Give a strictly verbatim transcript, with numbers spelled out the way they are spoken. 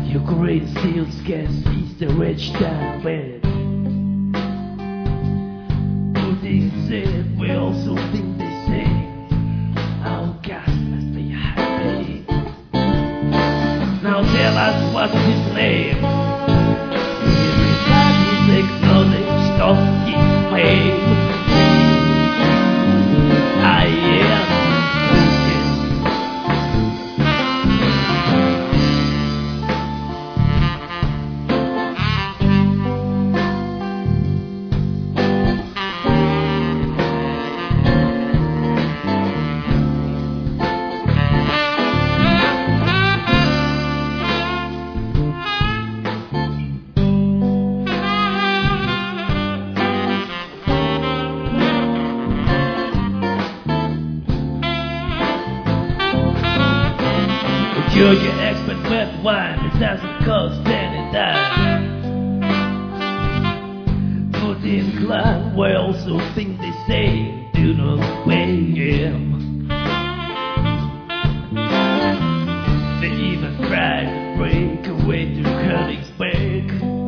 Your great seals can seize the rich down bed. Putin said we also think the same. Oh God, must be happy. Now tell us what's his name. Every time he's acknowledged of his fame. I am You're your expert with wine, it doesn't cost any dime. Putin clan, we also think the same. Do not weigh him. They even tried to break away to Königsberg.